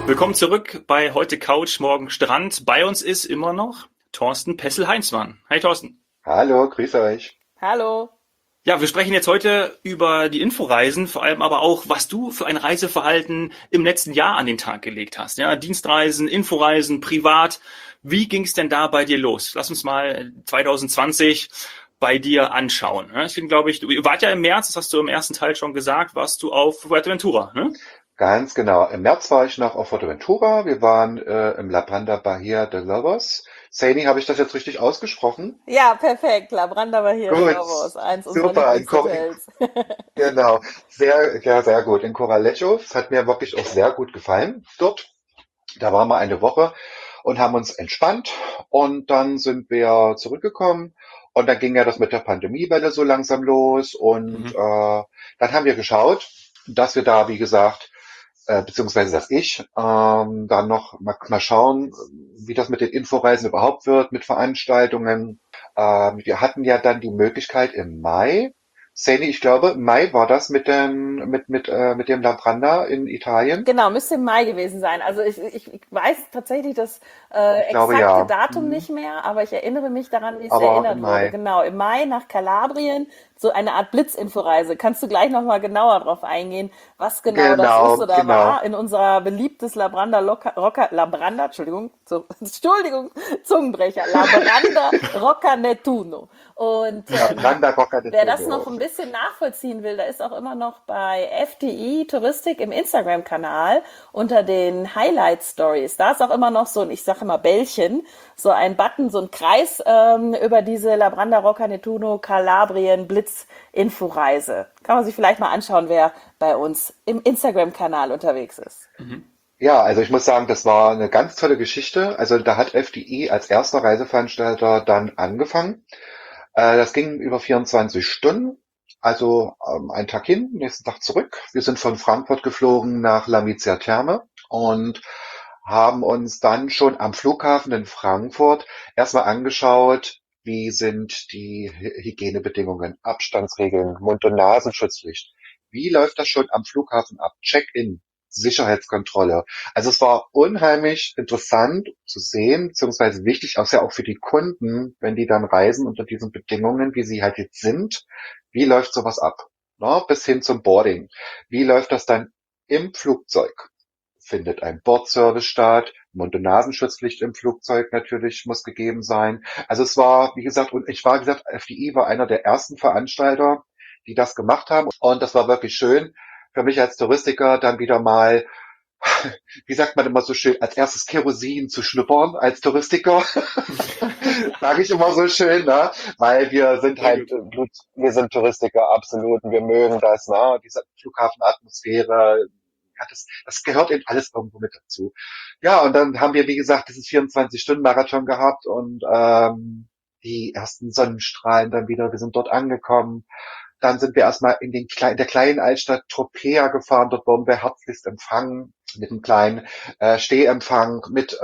Willkommen zurück bei Heute Couch, morgen Strand. Bei uns ist immer noch Thorsten Pessel-Heinzmann. Hi Thorsten. Hallo, grüß euch. Hallo. Ja, wir sprechen jetzt heute über die Inforeisen, vor allem aber auch, was du für ein Reiseverhalten im letzten Jahr an den Tag gelegt hast. Ja, Dienstreisen, Inforeisen, privat. Wie ging es denn da bei dir los? Lass uns mal 2020 bei dir anschauen. Ja, ich glaube, du wart ja im März, das hast du im ersten Teil schon gesagt, warst du auf Fuerteventura, ne? Ganz genau. Im März war ich noch auf Fuerteventura. Wir waren im La Branda Bahía de Lobos. Saini, habe ich das jetzt richtig ausgesprochen? Ja, perfekt. Labranda war hier in Gut, Lobos, eins unserer super. Lieblingshotels. Genau, sehr, ja, sehr gut. In Corralejo. Es hat mir wirklich auch sehr gut gefallen dort. Da waren wir eine Woche und haben uns entspannt. Und dann sind wir zurückgekommen. Und dann ging ja das mit der Pandemiewelle so langsam los. Und Mhm. dann haben wir geschaut, dass wir da, wie gesagt, beziehungsweise dass ich dann noch mal schauen, wie das mit den Inforeisen überhaupt wird, mit Veranstaltungen. Wir hatten ja dann die Möglichkeit im Mai, Seni, ich glaube, im Mai war das mit dem La Branda in Italien. Genau, müsste im Mai gewesen sein. Also ich weiß tatsächlich das Ich glaube exakte ja. Datum nicht mehr, aber ich erinnere mich daran, wie es Aber im erinnert wurde. Mai. Genau, im Mai nach Kalabrien, so eine Art Blitzinforeise. Kannst du gleich nochmal genauer drauf eingehen, was genau das ist Genau, oder genau. war in unserer beliebtes Labranda, Entschuldigung, Entschuldigung, Zungenbrecher, Labranda Rocca Nettuno. Und La Branda Rocca de wer das noch Tudo. ein bisschen nachvollziehen will, da ist auch immer noch bei FDI Touristik im Instagram-Kanal unter den Highlight Stories. Da ist auch immer noch so ein, ich sage immer Bällchen, so ein Button, so ein Kreis über diese Labranda Rocca Nettuno Kalabrien Blitz Inforeise. Kann man sich vielleicht mal anschauen, wer bei uns im Instagram-Kanal unterwegs ist. Mhm. Ja, also ich muss sagen, das war eine ganz tolle Geschichte. Also da hat FDI als erster Reiseveranstalter dann angefangen. Das ging über 24 Stunden, also einen Tag hin, nächsten Tag zurück. Wir sind von Frankfurt geflogen nach Lamezia Terme und haben uns dann schon am Flughafen in Frankfurt erstmal angeschaut, wie sind die Hygienebedingungen, Abstandsregeln, Mund- und Nasenschutzpflicht. Wie läuft das schon am Flughafen ab? Check-in, Sicherheitskontrolle. Also es war unheimlich interessant zu sehen, beziehungsweise wichtig, auch sehr auch für die Kunden, wenn die dann reisen unter diesen Bedingungen, wie sie halt jetzt sind. Wie läuft sowas ab? Na, bis hin zum Boarding. Wie läuft das dann im Flugzeug? Findet ein Bordservice statt? Mund- und Nasenschutzpflicht im Flugzeug natürlich muss gegeben sein. Also es war, wie gesagt, und ich war, wie gesagt, FDI war einer der ersten Veranstalter, die das gemacht haben. Und das war wirklich schön für mich als Touristiker dann wieder mal, wie sagt man immer so schön, als erstes Kerosin zu schnuppern als Touristiker, sage ich immer so schön, ne? Weil wir sind Sehr halt, gut. wir sind Touristiker absolut und wir mögen das, ne? Diese Flughafenatmosphäre, ja, das gehört eben alles irgendwo mit dazu. Ja, und dann haben wir, wie gesagt, dieses 24-Stunden-Marathon gehabt und die ersten Sonnenstrahlen dann wieder, wir sind dort angekommen. Dann sind wir erstmal in der kleinen Altstadt Tropea gefahren. Dort wurden wir herzlichst empfangen mit einem kleinen Stehempfang, mit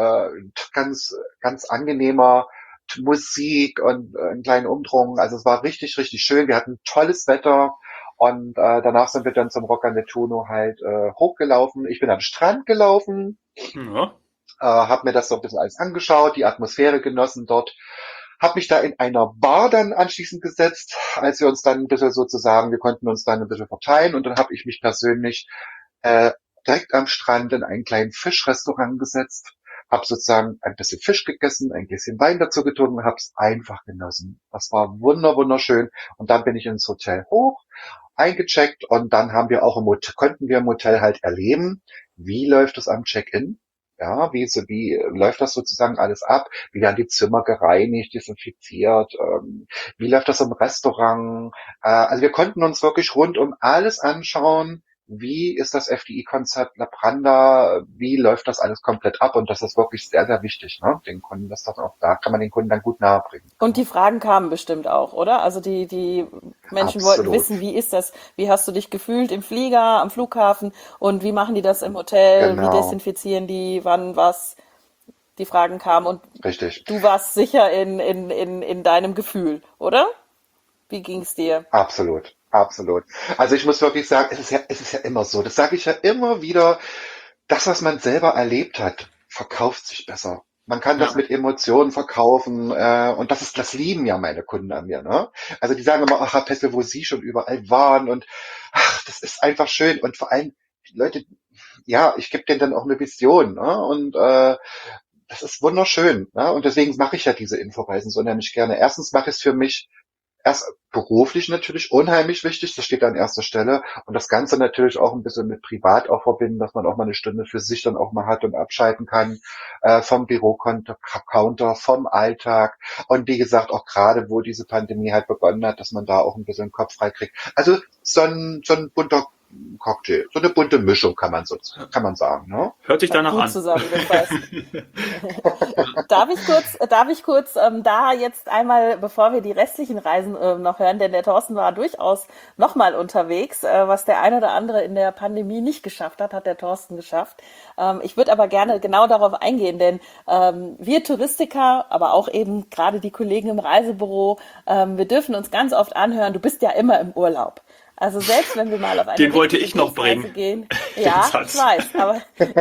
ganz angenehmer Musik und einen kleinen Umdrung. Also es war richtig, richtig schön. Wir hatten tolles Wetter. Und danach sind wir dann zum Rocca Nettuno halt hochgelaufen. Ich bin am Strand gelaufen, Ja. habe mir das so ein bisschen alles angeschaut, die Atmosphäre genossen dort, habe mich da in einer Bar dann anschließend gesetzt, als wir uns dann ein bisschen sozusagen, wir konnten uns dann ein bisschen verteilen und dann habe ich mich persönlich äh, direkt am Strand in einen kleinen Fischrestaurant gesetzt, habe sozusagen ein bisschen Fisch gegessen, ein bisschen Wein dazu getrunken und habe es einfach genossen. Das war wunderschön und dann bin ich ins Hotel hoch, eingecheckt und dann haben wir auch konnten wir im Hotel halt erleben, wie läuft es am Check-in. Ja, wie läuft das sozusagen alles ab? Wie werden die Zimmer gereinigt, desinfiziert? Wie läuft das im Restaurant? Also wir konnten uns wirklich rund um alles anschauen. Wie ist das FDI-Konzept Labranda? Wie läuft das alles komplett ab? Und das ist wirklich sehr, sehr wichtig, ne? Den Kunden das dann auch, da kann man den Kunden dann gut nahebringen. Und Ne? die Fragen kamen bestimmt auch, oder? Also die Menschen wollten Absolut. wissen, wie ist das? Wie hast du dich gefühlt im Flieger, am Flughafen? Und wie machen die das im Hotel? Wie Genau. desinfizieren die? Wann was? Die Fragen kamen und Richtig. du warst sicher in deinem Gefühl, oder? Wie ging's dir? Absolut. Absolut. Also ich muss wirklich sagen, es ist ja immer so. Das sage ich ja immer wieder. das, was man selber erlebt hat, verkauft sich besser. Man kann das Ja. mit Emotionen verkaufen, und das lieben ja meine Kunden an mir, ne? Also die sagen immer, ach, Herr Pessel, wo Sie schon überall waren und ach, das ist einfach schön und vor allem die Leute, ja, ich gebe denen dann auch eine Vision, ne? Und das ist wunderschön, ne? Und deswegen mache ich ja diese Inforeisen so unheimlich gerne. Erstens mache ich es für mich erst beruflich natürlich unheimlich wichtig, das steht an erster Stelle. Und das Ganze natürlich auch ein bisschen mit privat auch verbinden, dass man auch mal eine Stunde für sich dann auch mal hat und abschalten kann, vom Bürocounter, vom Alltag. Und wie gesagt, auch gerade, wo diese Pandemie halt begonnen hat, dass man da auch ein bisschen den Kopf frei kriegt. Also so ein bunter Cocktail, so eine bunte Mischung kann man sagen, ne? Hört sich danach Gut an. zusammengefasst. Darf ich kurz da jetzt einmal, bevor wir die restlichen Reisen noch hören, denn der Thorsten war durchaus nochmal unterwegs, was der eine oder andere in der Pandemie nicht geschafft hat, hat der Thorsten geschafft. Ich würde aber gerne genau darauf eingehen, denn wir Touristiker, aber auch eben gerade die Kollegen im Reisebüro, wir dürfen uns ganz oft anhören, du bist ja immer im Urlaub. Also selbst wenn wir mal auf eine Den wollte richtige ich noch Dienstreise bringen. gehen, Den ja, ich Satz. weiß, aber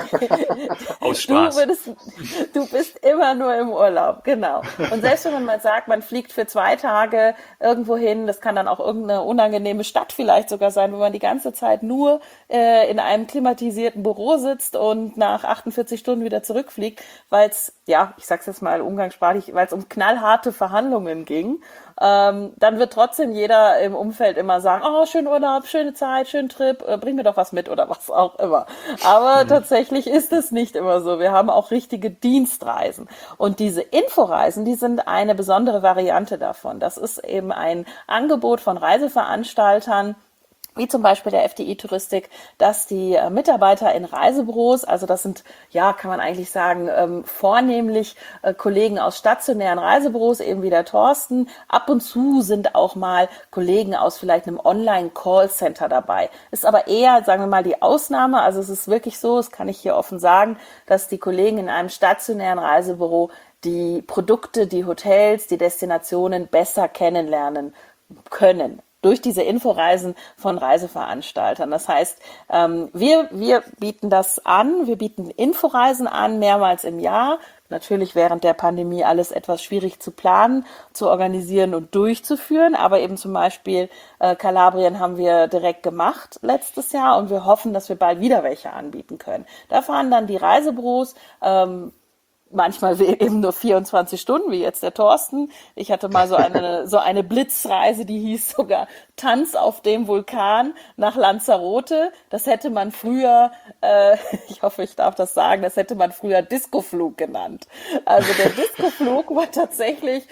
Aus Spaß. du bist immer nur im Urlaub, genau. Und selbst wenn man mal sagt, man fliegt für 2 Tage irgendwo hin, das kann dann auch irgendeine unangenehme Stadt vielleicht sogar sein, wo man die ganze Zeit nur in einem klimatisierten Büro sitzt und nach 48 Stunden wieder zurückfliegt, weil es, ja, ich sag's jetzt mal umgangssprachlich, weil es um knallharte Verhandlungen ging. Dann wird trotzdem jeder im Umfeld immer sagen, oh, schönen Urlaub, schöne Zeit, schönen Trip, bring mir doch was mit oder was auch immer. Aber tatsächlich ist es nicht immer so. Wir haben auch richtige Dienstreisen. Und diese Inforeisen, die sind eine besondere Variante davon. Das ist eben ein Angebot von Reiseveranstaltern, wie zum Beispiel der FDI Touristik, dass die Mitarbeiter in Reisebüros, also das sind, ja, kann man eigentlich sagen, vornehmlich Kollegen aus stationären Reisebüros, eben wie der Thorsten. Ab und zu sind auch mal Kollegen aus vielleicht einem Online-Callcenter dabei. Ist aber eher, sagen wir mal, die Ausnahme. Also es ist wirklich so, das kann ich hier offen sagen, dass die Kollegen in einem stationären Reisebüro die Produkte, die Hotels, die Destinationen besser kennenlernen können durch diese Inforeisen von Reiseveranstaltern. Das heißt, wir bieten das an, wir bieten Inforeisen an, mehrmals im Jahr. Natürlich während der Pandemie alles etwas schwierig zu planen, zu organisieren und durchzuführen, aber eben zum Beispiel Kalabrien haben wir direkt gemacht letztes Jahr und wir hoffen, dass wir bald wieder welche anbieten können. Da fahren dann die Reisebüros, manchmal eben nur 24 Stunden, wie jetzt der Thorsten. Ich hatte mal so eine Blitzreise, die hieß sogar Tanz auf dem Vulkan nach Lanzarote. Das hätte man früher, ich hoffe, ich darf das sagen, das hätte man früher Discoflug genannt. Also der Discoflug war tatsächlich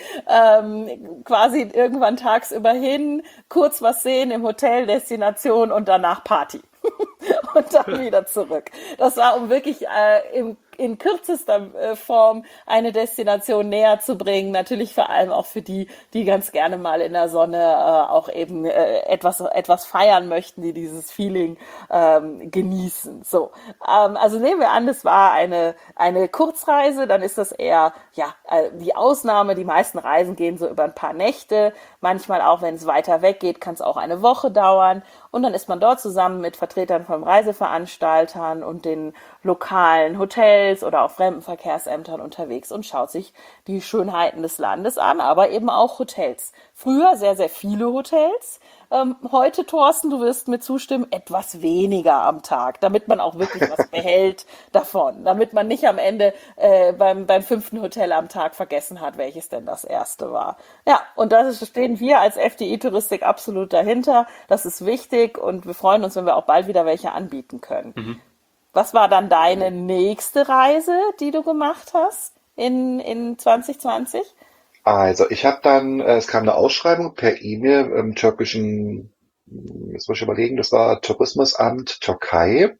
quasi irgendwann tagsüber hin, kurz was sehen im Hotel, Destination und danach Party. Und dann wieder zurück. Das war, um wirklich in kürzester Form eine Destination näher zu bringen. Natürlich vor allem auch für die, die ganz gerne mal in der Sonne auch eben etwas feiern möchten, die dieses Feeling genießen. So, also nehmen wir an, das war eine Kurzreise, dann ist das eher ja die Ausnahme. Die meisten Reisen gehen so über ein paar Nächte. Manchmal auch, wenn es weiter weg geht, kann es auch eine Woche dauern. Und dann ist man dort zusammen mit Vertretern von Reiseveranstaltern und den lokalen Hotels oder auch Fremdenverkehrsämtern unterwegs und schaut sich die Schönheiten des Landes an, aber eben auch Hotels. Früher sehr, sehr viele Hotels. Heute, Thorsten, du wirst mir zustimmen, etwas weniger am Tag, damit man auch wirklich was behält davon, damit man nicht am Ende beim 5. Hotel am Tag vergessen hat, welches denn das erste war. Ja, und da stehen wir als FDI Touristik absolut dahinter. Das ist wichtig und wir freuen uns, wenn wir auch bald wieder welche anbieten können. Was war dann deine nächste Reise, die du gemacht hast in 2020? Also ich habe dann, es kam eine Ausschreibung per E-Mail im türkischen, jetzt muss ich überlegen, das war Tourismusamt Türkei,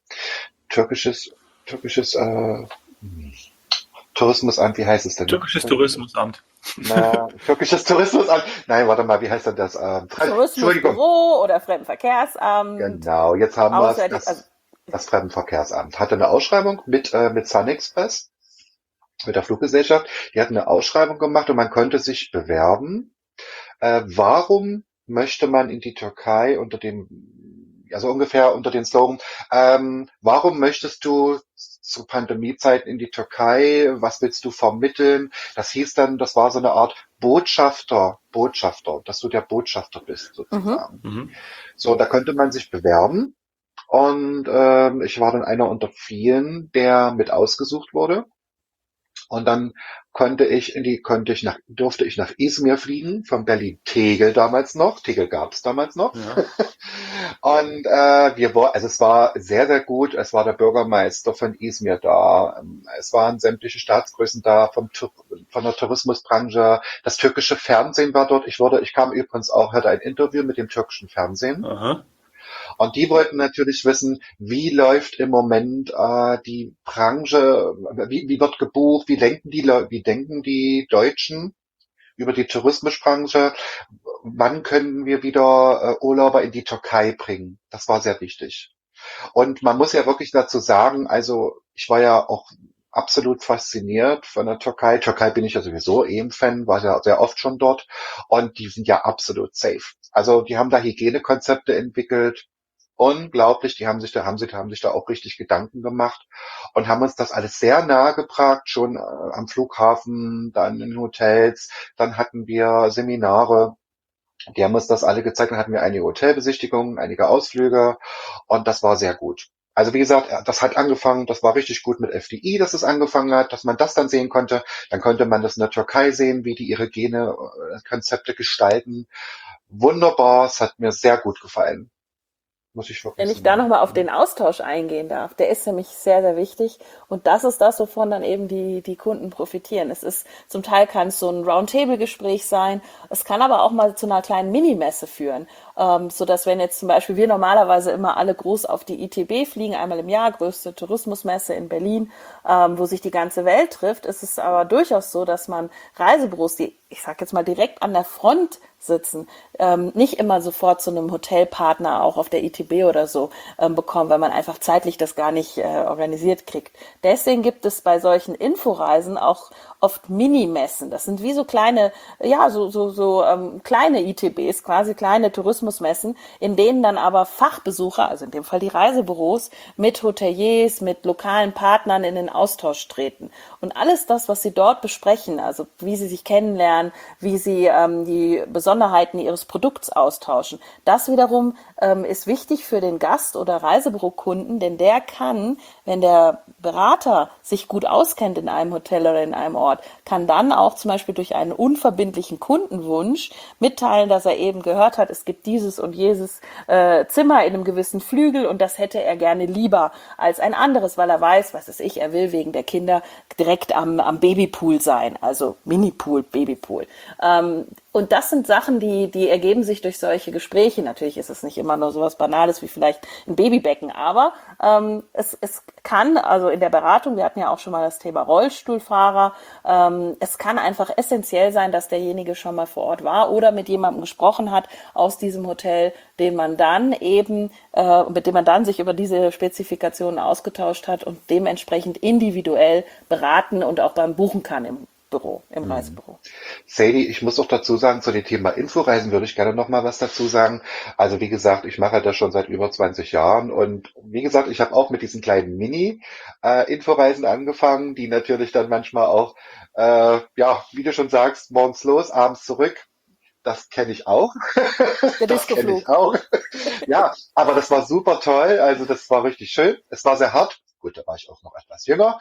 türkisches Tourismusamt, wie heißt es denn? Türkisches Tourismusamt. Türkisches Tourismusamt. Nein, warte mal, wie heißt denn das? Entschuldigung. Tourismusbüro oder Fremdenverkehrsamt. Genau, jetzt haben wir Auswärtig, das Fremdenverkehrsamt. Hatte eine Ausschreibung mit SunExpress, mit der Fluggesellschaft. Die hatten eine Ausschreibung gemacht und man konnte sich bewerben. Warum möchte man in die Türkei unter dem also ungefähr unter den Slogan, warum möchtest du zu Pandemiezeiten in die Türkei? Was willst du vermitteln? Das hieß dann, das war so eine Art Botschafter, dass du der Botschafter bist, Mhm. sozusagen. Mhm. So, da konnte man sich bewerben und ich war dann einer unter vielen, der mit ausgesucht wurde. Und dann durfte ich nach Izmir fliegen, von Berlin-Tegel damals noch. Tegel gab es damals noch. Ja. Und also es war sehr, sehr gut. Es war der Bürgermeister von Izmir da. Es waren sämtliche Staatsgrößen da von der Tourismusbranche. Das türkische Fernsehen war dort. Ich kam übrigens auch, hatte ein Interview mit dem türkischen Fernsehen. Aha. Und die wollten natürlich wissen, wie läuft im Moment die Branche, wie wird gebucht, wie denken die Deutschen über die Tourismusbranche, wann können wir wieder Urlauber in die Türkei bringen? Das war sehr wichtig. Und man muss ja wirklich dazu sagen, also ich war ja auch absolut fasziniert von der Türkei. Türkei bin ich ja sowieso ein Fan, war ja sehr oft schon dort. Und die sind ja absolut safe. Also die haben da Hygienekonzepte entwickelt. Unglaublich, haben sich da auch richtig Gedanken gemacht und haben uns das alles sehr nahe gebracht, schon am Flughafen, dann in Hotels, dann hatten wir Seminare, die haben uns das alle gezeigt, dann hatten wir einige Hotelbesichtigungen, einige Ausflüge und das war sehr gut. Also wie gesagt, das hat angefangen, das war richtig gut mit FDI, dass es angefangen hat, dass man das dann sehen konnte. Dann konnte man das in der Türkei sehen, wie die ihre Konzepte gestalten. Wunderbar, es hat mir sehr gut gefallen, muss ich Wenn wirklich ich da sagen. nochmal auf den Austausch eingehen darf, der ist nämlich sehr, sehr wichtig. Und das ist das, wovon dann eben die Kunden profitieren. Es ist, zum Teil kann es so ein Roundtable-Gespräch sein. Es kann aber auch mal zu einer kleinen Minimesse führen. So dass wenn jetzt zum Beispiel wir normalerweise immer alle groß auf die ITB fliegen, einmal im Jahr, größte Tourismusmesse in Berlin, wo sich die ganze Welt trifft, ist es aber durchaus so, dass man Reisebüros, die, ich sag jetzt mal, direkt an der Front sitzen, nicht immer sofort zu einem Hotelpartner auch auf der ITB oder so bekommen, weil man einfach zeitlich das gar nicht organisiert kriegt. Deswegen gibt es bei solchen Inforeisen auch oft Minimessen. Das sind wie so kleine, ja, kleine ITBs, quasi kleine Tourismusmessen, in denen dann aber Fachbesucher, also in dem Fall die Reisebüros, mit Hoteliers, mit lokalen Partnern in den Austausch treten. Und alles das, was sie dort besprechen, also wie sie sich kennenlernen, wie sie die Besonderheiten ihres Produkts austauschen, das wiederum ist wichtig für den Gast oder Reisebürokunden, denn der kann, wenn der Berater sich gut auskennt in einem Hotel oder in einem Ort, kann dann auch zum Beispiel durch einen unverbindlichen Kundenwunsch mitteilen, dass er eben gehört hat, es gibt dieses und jenes Zimmer in einem gewissen Flügel und das hätte er gerne lieber als ein anderes, weil er weiß, was weiß ich, er will wegen der Kinder direkt am Babypool sein, also Minipool, Babypool. Und das sind Sachen, die ergeben sich durch solche Gespräche. Natürlich ist es nicht immer nur sowas Banales wie vielleicht ein Babybecken, aber es kann, also in der Beratung, wir hatten ja auch schon mal das Thema Rollstuhlfahrer, es kann einfach essentiell sein, dass derjenige schon mal vor Ort war oder mit jemandem gesprochen hat aus diesem Hotel, den man dann eben, mit dem man dann sich über diese Spezifikationen ausgetauscht hat und dementsprechend individuell beraten und auch beim buchen kann im Reisebüro. Sadie, ich muss auch dazu sagen, zu dem Thema Inforeisen würde ich gerne noch mal was dazu sagen. Also wie gesagt, ich mache das schon seit über 20 Jahren und wie gesagt, ich habe auch mit diesen kleinen Mini-Inforeisen angefangen, die natürlich dann manchmal auch, ja, wie du schon sagst, morgens los, abends zurück. Das kenne ich auch. Der Das kenne ich Discoflug. auch. Ja, aber das war super toll. Also das war richtig schön. Es war sehr hart. Gut, da war ich auch noch etwas jünger.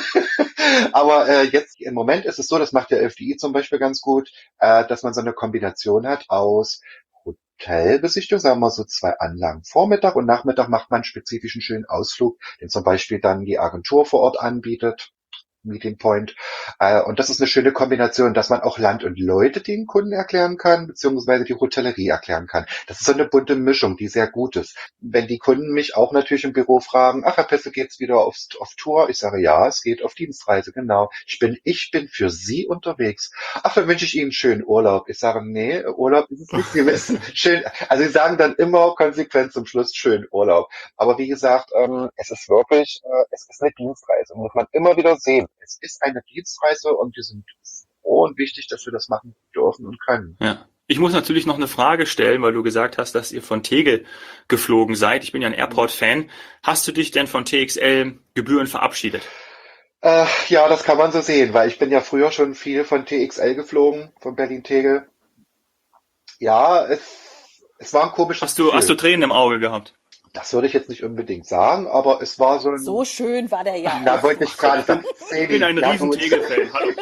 Aber jetzt im Moment ist es so, das macht der FDI zum Beispiel ganz gut, dass man so eine Kombination hat aus Hotelbesichtigung, sagen wir so 2 Anlagen. Vormittag und Nachmittag macht man einen spezifischen schönen Ausflug, den zum Beispiel dann die Agentur vor Ort anbietet. Meeting Point. Und das ist eine schöne Kombination, dass man auch Land und Leute den Kunden erklären kann, beziehungsweise die Hotellerie erklären kann. Das ist so eine bunte Mischung, die sehr gut ist. Wenn die Kunden mich auch natürlich im Büro fragen, ach, Herr Pesse, geht's wieder auf Tour? Ich sage, ja, es geht auf Dienstreise, genau. Ich bin für Sie unterwegs. Ach, dann wünsche ich Ihnen schönen Urlaub. Ich sage, nee, Urlaub ist es nicht. Sie wissen, schön. Also Sie sagen dann immer konsequent zum Schluss schönen Urlaub. Aber wie gesagt, es ist wirklich, es ist eine Dienstreise, muss man immer wieder sehen. Es ist eine Dienstreise und wir sind froh und wichtig, dass wir das machen dürfen und können. Ja. Ich muss natürlich noch eine Frage stellen, weil du gesagt hast, dass ihr von Tegel geflogen seid. Ich bin ja ein Airport-Fan. Hast du dich denn von TXL gebührend verabschiedet? Ja, das kann man so sehen, weil ich bin ja früher schon viel von TXL geflogen, von Berlin-Tegel. Ja, es war ein komisches Hast du Gefühl. Tränen im Auge gehabt? Das würde ich jetzt nicht unbedingt sagen, aber es war so So ein, schön war der ja na, auch wollte ich nicht. gerade sagen, Ich bin Sebi, ein na riesen gut. Tegel-Fan. Hallo.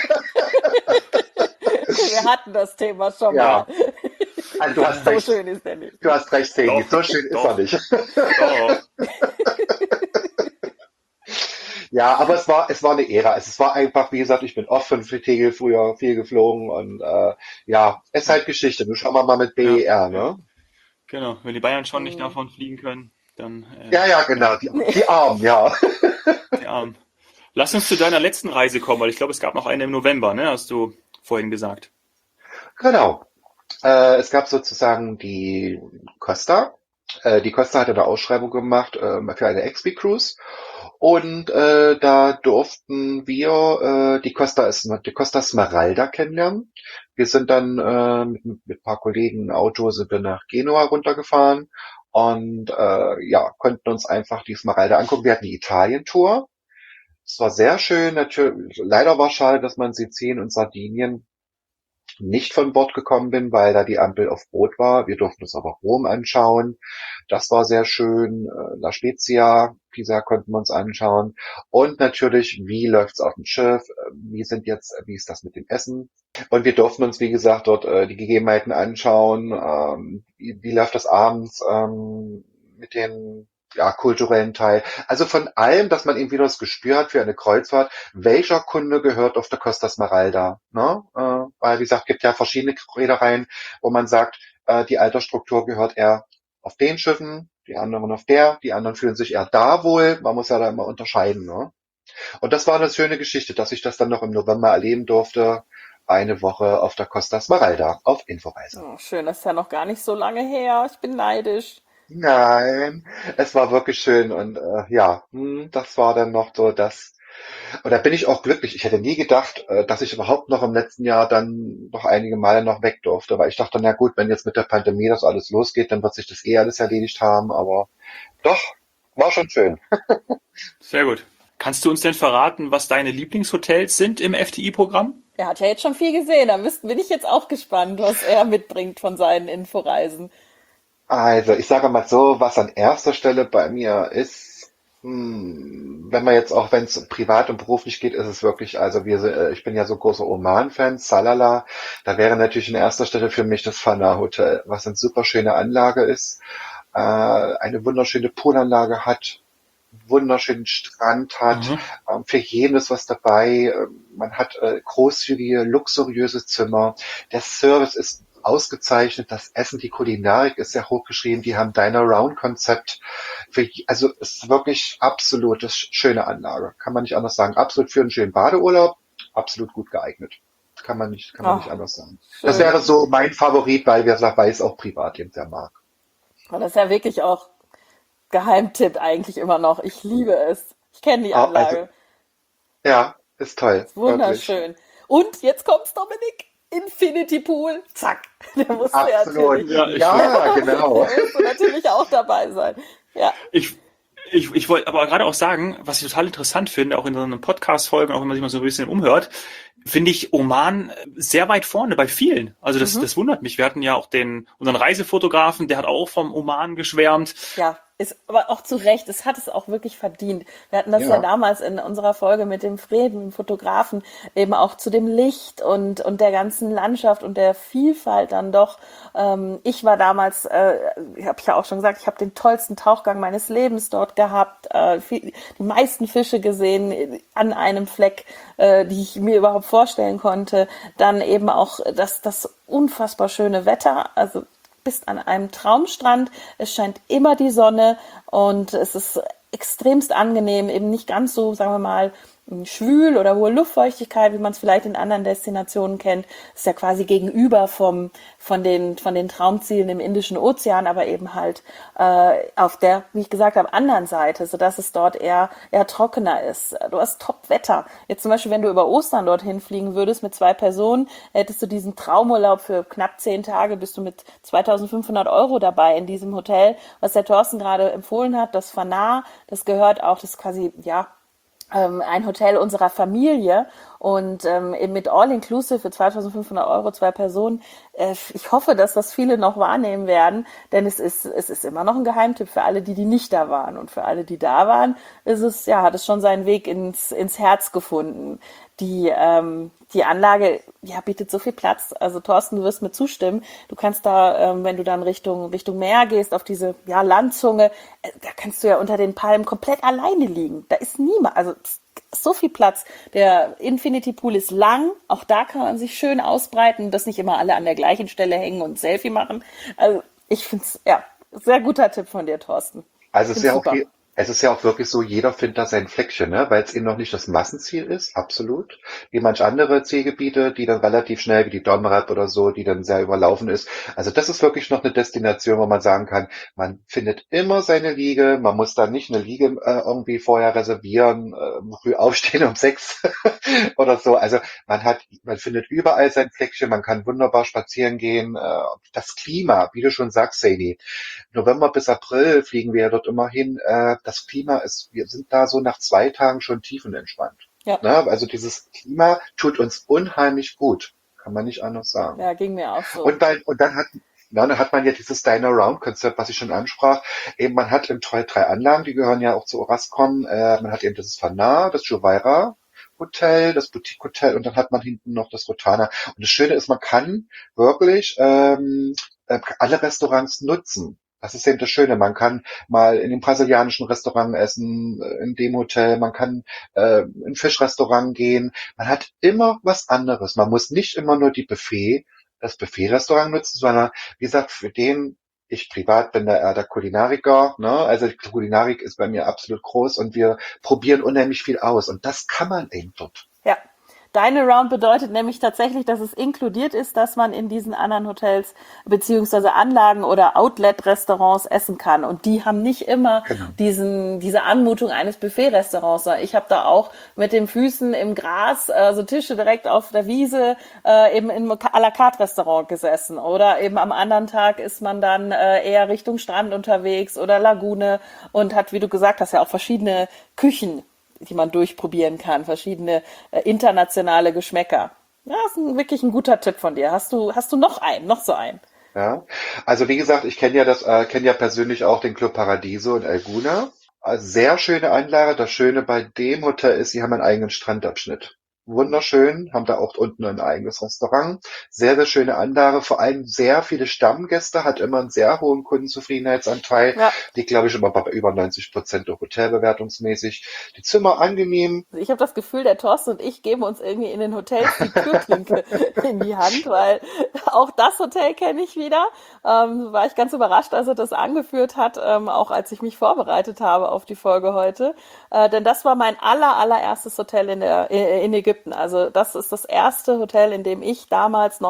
Wir hatten das Thema schon mal. Ja, also du hast So recht. schön ist der nicht. Du hast recht, Sebi. Doch, So schön ist er doch, nicht. doch. Ja, aber es war eine Ära. Es war einfach, wie gesagt, ich bin oft von Tegel früher viel geflogen und ja, es ist halt Geschichte. Nun schauen wir mal mit Ja, BER, ja, ne? genau. Wenn die Bayern schon nicht Hm. davon fliegen können, dann Ja, ja, ja, genau, die Armen, ja. die Armen. Lass uns zu deiner letzten Reise kommen, weil ich glaube, es gab noch eine im November, ne? Hast du vorhin gesagt. Genau. Es gab sozusagen die Costa. Die Costa hat eine Ausschreibung gemacht für eine XP-Cruise und da durften wir die Costa Smeralda kennenlernen. Wir sind dann mit ein paar Kollegen im Auto sind wir nach Genua runtergefahren und ja, konnten uns einfach die Smeralda angucken. Wir hatten die Italien-Tour. Es war sehr schön. Natürlich, leider war es schade, dass man Sizilien und Sardinien nicht von Bord gekommen bin, weil da die Ampel auf Rot war. Wir durften uns aber Rom anschauen. Das war sehr schön. La Spezia, Pisa konnten wir uns anschauen. Und natürlich, wie läuft's auf dem Schiff? Wie ist das mit dem Essen? Und wir durften uns, wie gesagt, dort die Gegebenheiten anschauen. Wie läuft das abends mit den ja, kulturellen Teil. Also von allem, dass man eben wieder das Gespür hat für eine Kreuzfahrt, welcher Kunde gehört auf der Costa Smeralda. Ne? Weil, wie gesagt, gibt ja verschiedene Reedereien, wo man sagt, die Altersstruktur gehört eher auf den Schiffen, die anderen auf der, die anderen fühlen sich eher da wohl. Man muss ja da immer unterscheiden. Ne? Und das war eine schöne Geschichte, dass ich das dann noch im November erleben durfte. Eine Woche auf der Costa Smeralda auf Inforeise. Oh, schön, das ist ja noch gar nicht so lange her. Ich bin neidisch. Nein, es war wirklich schön und ja, das war dann noch so das. Und da bin ich auch glücklich. Ich hätte nie gedacht, dass ich überhaupt noch im letzten Jahr dann noch einige Male noch weg durfte, weil ich dachte, na gut, wenn jetzt mit der Pandemie das alles losgeht, dann wird sich das eh alles erledigt haben, aber doch, war schon schön. Sehr gut. Kannst du uns denn verraten, was deine Lieblingshotels sind im FTI-Programm? Er hat ja jetzt schon viel gesehen. Bin ich jetzt auch gespannt, was er mitbringt von seinen Inforeisen. Also, ich sage mal so, was an erster Stelle bei mir ist, wenn man jetzt auch, wenn es privat und beruflich geht, ist es wirklich, also ich bin ja so großer Oman-Fan, Salala, da wäre natürlich in erster Stelle für mich das Fana Hotel, was eine super schöne Anlage ist, eine wunderschöne Poolanlage hat, wunderschönen Strand hat, Mhm. für jeden ist was dabei, man hat großzügige, luxuriöse Zimmer, der Service ist ausgezeichnet, das Essen, die Kulinarik ist sehr hochgeschrieben, die haben Dine-Around-Konzept, also es ist wirklich absolutes schöne Anlage, kann man nicht anders sagen, absolut für einen schönen Badeurlaub, absolut gut geeignet. Kann man nicht Ach, anders sagen. Das schön. wäre so mein Favorit, weil es auch privat eben sehr mag. Und das ist ja wirklich auch Geheimtipp eigentlich immer noch. Ich liebe es. Ich kenne die Also, Anlage. ja, ist toll, Ist wirklich. wunderschön. Und jetzt kommt's, Dominik. Infinity Pool. Zack. Der musste ja Absolut. natürlich, Ja, Ja, genau. der musste natürlich auch dabei sein. Ja. ich, ich wollte aber gerade auch sagen, was ich total interessant finde, auch in so einem Podcast-Folgen, auch wenn man sich mal so ein bisschen umhört, finde ich Oman sehr weit vorne bei vielen. Also Mhm. das wundert mich. Wir hatten ja auch unseren Reisefotografen, der hat auch vom Oman geschwärmt. Ja, ist aber auch zu Recht. Es hat es auch wirklich verdient. Wir hatten das ja Ja, damals in unserer Folge mit dem Frieden, dem Fotografen, eben auch zu dem Licht und der ganzen Landschaft und der Vielfalt dann doch. Ich war damals, habe ich ja auch schon gesagt, ich habe den tollsten Tauchgang meines Lebens dort gehabt, die meisten Fische gesehen an einem Fleck, die ich mir überhaupt vorstellen konnte. Dann eben auch das unfassbar schöne Wetter, also bist an einem Traumstrand, es scheint immer die Sonne und es ist extremst angenehm, eben nicht ganz so, sagen wir mal, schwül oder hohe Luftfeuchtigkeit, wie man es vielleicht in anderen Destinationen kennt. Das ist ja quasi gegenüber von den Traumzielen im Indischen Ozean, aber eben halt auf der, wie ich gesagt habe, anderen Seite, sodass es dort eher trockener ist. Du hast Top-Wetter. Jetzt zum Beispiel, wenn du über Ostern dorthin fliegen würdest mit 2 Personen, hättest du diesen Traumurlaub für knapp 10 Tage, bist du mit 2.500 € dabei in diesem Hotel, was der Thorsten gerade empfohlen hat, das Fanar, das gehört auch, das ist quasi, ja, ein Hotel unserer Familie und eben mit All-Inclusive für 2.500 € 2 Personen. Ich hoffe, dass das viele noch wahrnehmen werden, denn es ist immer noch ein Geheimtipp für alle, die nicht da waren. Und für alle, die da waren, hat es schon seinen Weg ins Herz gefunden. Die Anlage, ja, bietet so viel Platz. Also Thorsten, du wirst mir zustimmen. Du kannst da, wenn du dann Richtung Meer gehst, auf diese, ja, Landzunge, da kannst du ja unter den Palmen komplett alleine liegen. Da ist niemand, also so viel Platz. Der Infinity Pool ist lang. Auch da kann man sich schön ausbreiten, dass nicht immer alle an der gleichen Stelle hängen und ein Selfie machen. Also ich finde es, ja, sehr guter Tipp von dir, Thorsten. Also Find's super. es ist ja auch wirklich so, jeder findet da sein Fleckchen, ne? Weil es eben noch nicht das Massenziel ist, absolut. Wie manch andere Zielgebiete, die dann relativ schnell, wie die Domrep oder so, die dann sehr überlaufen ist. Also das ist wirklich noch eine Destination, wo man sagen kann, man findet immer seine Liege, man muss da nicht eine Liege irgendwie vorher reservieren, früh aufstehen um 6 oder so. Also man findet überall sein Fleckchen, man kann wunderbar spazieren gehen. Das Klima, wie du schon sagst, Saini, November bis April fliegen wir ja dort immer hin. Das Klima ist, wir sind da so nach 2 Tagen schon tiefenentspannt. Ja. Ne? Also dieses Klima tut uns unheimlich gut. Kann man nicht anders sagen. Ja, ging mir auch so. Dann hat man ja dieses Dine-Around-Konzept, was ich schon ansprach. Eben, man hat im Toll 3 Anlagen, die gehören ja auch zu Orascom. Man hat eben das Fanar, das Juvaira Hotel, das Boutique Hotel und dann hat man hinten noch das Rotana. Und das Schöne ist, man kann wirklich alle Restaurants nutzen. Das ist eben das Schöne. Man kann mal in dem brasilianischen Restaurant essen, in dem Hotel. Man kann in ein Fischrestaurant gehen. Man hat immer was anderes. Man muss nicht immer nur das Buffet-Restaurant nutzen, sondern wie gesagt, ich privat bin der Kulinariker, ne? Also die Kulinarik ist bei mir absolut groß und wir probieren unheimlich viel aus. Und das kann man eben dort. Ja. Dine Around bedeutet nämlich tatsächlich, dass es inkludiert ist, dass man in diesen anderen Hotels beziehungsweise Anlagen oder Outlet-Restaurants essen kann. Und die haben nicht immer diese Anmutung eines Buffet-Restaurants. Ich habe da auch mit den Füßen im Gras, so Tische direkt auf der Wiese, eben im à la carte Restaurant gesessen. Oder eben am anderen Tag ist man dann eher Richtung Strand unterwegs oder Lagune und hat, wie du gesagt hast, ja auch verschiedene Küchen, die man durchprobieren kann, verschiedene internationale Geschmäcker. Ja, ist wirklich ein guter Tipp von dir. Hast du noch so einen? Ja, also wie gesagt, ich kenne ja persönlich auch den Club Paradiso in Alguna. Also sehr schöne Anlage. Das Schöne bei dem Hotel ist, sie haben einen eigenen Strandabschnitt. Wunderschön, haben da auch unten ein eigenes Restaurant. Sehr, sehr schöne Anlage, vor allem sehr viele Stammgäste, hat immer einen sehr hohen Kundenzufriedenheitsanteil. Ja. Die, glaube ich, immer bei über 90% hotelbewertungsmäßig. Die Zimmer angenehm. Ich habe das Gefühl, der Thorsten und ich geben uns irgendwie in den Hotels die Türklinke in die Hand, weil auch das Hotel kenne ich wieder. War ich ganz überrascht, als er das angeführt hat, auch als ich mich vorbereitet habe auf die Folge heute. Denn das war mein allererstes Hotel in Ägypten. Also das ist das erste Hotel, in dem ich damals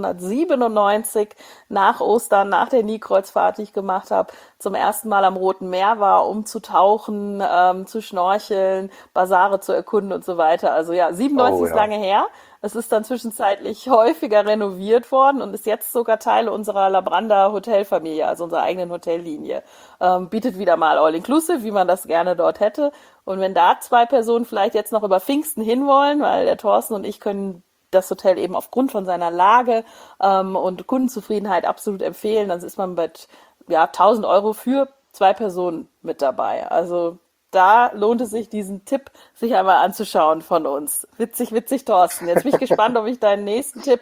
1997 nach Ostern, nach der Nilkreuzfahrt, die ich gemacht habe, zum ersten Mal am Roten Meer war, um zu tauchen, zu schnorcheln, Basare zu erkunden und so weiter. Also ja, 97 ist lange her. Es ist dann zwischenzeitlich häufiger renoviert worden und ist jetzt sogar Teil unserer Labranda Hotelfamilie, also unserer eigenen Hotellinie. Bietet wieder mal All-Inclusive, wie man das gerne dort hätte. Und wenn da 2 Personen vielleicht jetzt noch über Pfingsten hinwollen, weil der Thorsten und ich können das Hotel eben aufgrund von seiner Lage und Kundenzufriedenheit absolut empfehlen, dann ist man bei 1.000 € für 2 Personen mit dabei. Also da lohnt es sich, diesen Tipp sich einmal anzuschauen von uns. Witzig, Thorsten. Jetzt bin ich gespannt, ob ich deinen nächsten Tipp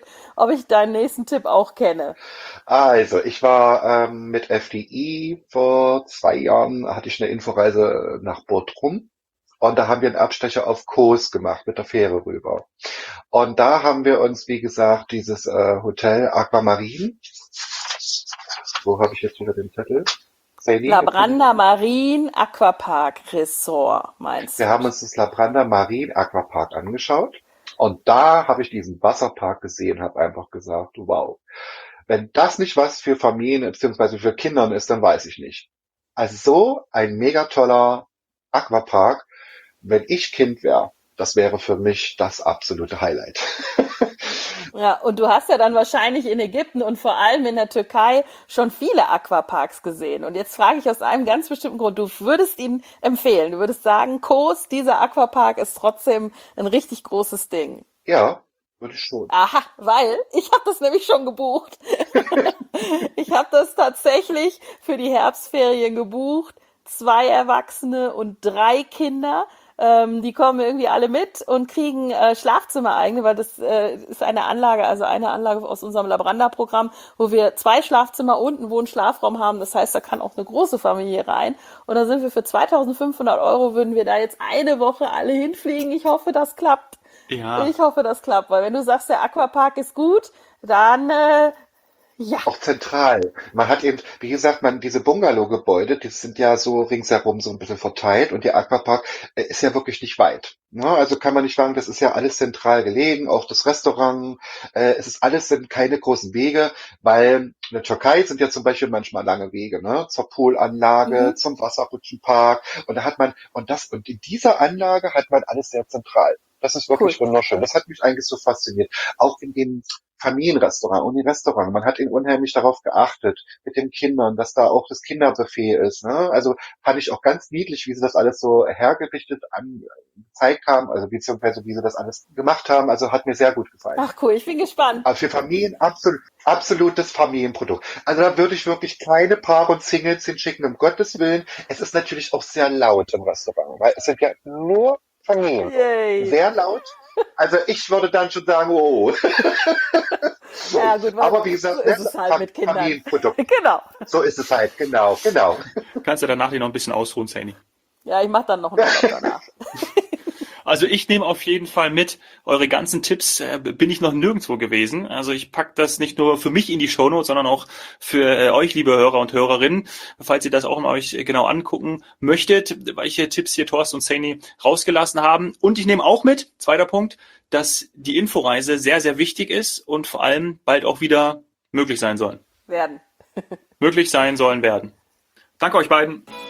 auch kenne. Also, ich war mit FDI vor 2 Jahren, hatte ich eine Inforeise nach Bodrum. Und da haben wir einen Abstecher auf Kos gemacht mit der Fähre rüber. Und da haben wir uns, wie gesagt, dieses Hotel Aquamarine. Wo habe ich jetzt wieder den Zettel? Saini, Labranda Marine Aquapark Resort, meinst wir du? haben uns das Labranda Marine Aquapark angeschaut und da habe ich diesen Wasserpark gesehen, habe einfach gesagt, wow, wenn das nicht was für Familien bzw. für Kindern ist, dann weiß ich nicht. Also so ein mega toller Aquapark, wenn ich Kind wäre, das wäre für mich das absolute Highlight. Ja, und du hast ja dann wahrscheinlich in Ägypten und vor allem in der Türkei schon viele Aquaparks gesehen. Und jetzt frage ich aus einem ganz bestimmten Grund, du würdest ihn empfehlen, du würdest sagen, Kos, dieser Aquapark ist trotzdem ein richtig großes Ding. Ja, würde ich schon. Aha, weil ich habe das nämlich schon gebucht. Ich habe das tatsächlich für die Herbstferien gebucht. 2 Erwachsene und 3 Kinder. Die kommen irgendwie alle mit und kriegen Schlafzimmer-eigene, weil das ist eine Anlage, also eine Anlage aus unserem Labranda-Programm, wo wir 2 Schlafzimmer und einen Wohnschlafraum haben. Das heißt, da kann auch eine große Familie rein. Und da sind wir für 2.500 Euro, würden wir da jetzt eine Woche alle hinfliegen. Ich hoffe, das klappt. Ja, Ich hoffe, das klappt, weil wenn du sagst, der Aquapark ist gut, dann ja, Auch zentral. Man hat eben, wie gesagt, diese Bungalow-Gebäude, die sind ja so ringsherum so ein bisschen verteilt und der Aquapark ist ja wirklich nicht weit. Ne? Also kann man nicht sagen, das ist ja alles zentral gelegen, auch das Restaurant, es ist alles, sind keine großen Wege, weil in der Türkei sind ja zum Beispiel manchmal lange Wege, ne? Zur Poolanlage, mhm, zum Wasserrutschenpark und da hat man, und in dieser Anlage hat man alles sehr zentral. Das ist cool. wirklich wunderschön. Das hat mich eigentlich so fasziniert. Auch in dem Familienrestaurant und im Restaurant. Man hat eben unheimlich darauf geachtet, mit den Kindern, dass da auch das Kinderbuffet ist. Ne? Also fand ich auch ganz niedlich, wie sie das alles so hergerichtet gezeigt haben, also beziehungsweise wie sie das alles gemacht haben. Also hat mir sehr gut gefallen. Ach cool, ich bin gespannt. Aber für Familien absolutes Familienprodukt. Also da würde ich wirklich keine Paar und Singles hinschicken, um Gottes Willen. Es ist natürlich auch sehr laut im Restaurant, weil es sind ja nur Familien. Yay. Sehr laut. Also ich würde dann schon sagen, oh. Ja gut, weil Aber wie so gesagt, ist es halt mit Kindern. Familienprodukt. Genau. So ist es halt, genau, genau. kannst du danach dir noch ein bisschen ausruhen, Saini. Ja, ich mache dann noch einen Urlaub danach. Also ich nehme auf jeden Fall mit, eure ganzen Tipps bin ich noch nirgendwo gewesen. Also ich pack das nicht nur für mich in die Shownotes, sondern auch für euch, liebe Hörer und Hörerinnen, falls ihr das auch mal euch genau angucken möchtet, welche Tipps hier Thorsten und Saini rausgelassen haben. Und ich nehme auch mit, zweiter Punkt, dass die Inforeise sehr, sehr wichtig ist und vor allem bald auch wieder möglich sein soll. Werden. Möglich sein sollen werden. Danke euch beiden.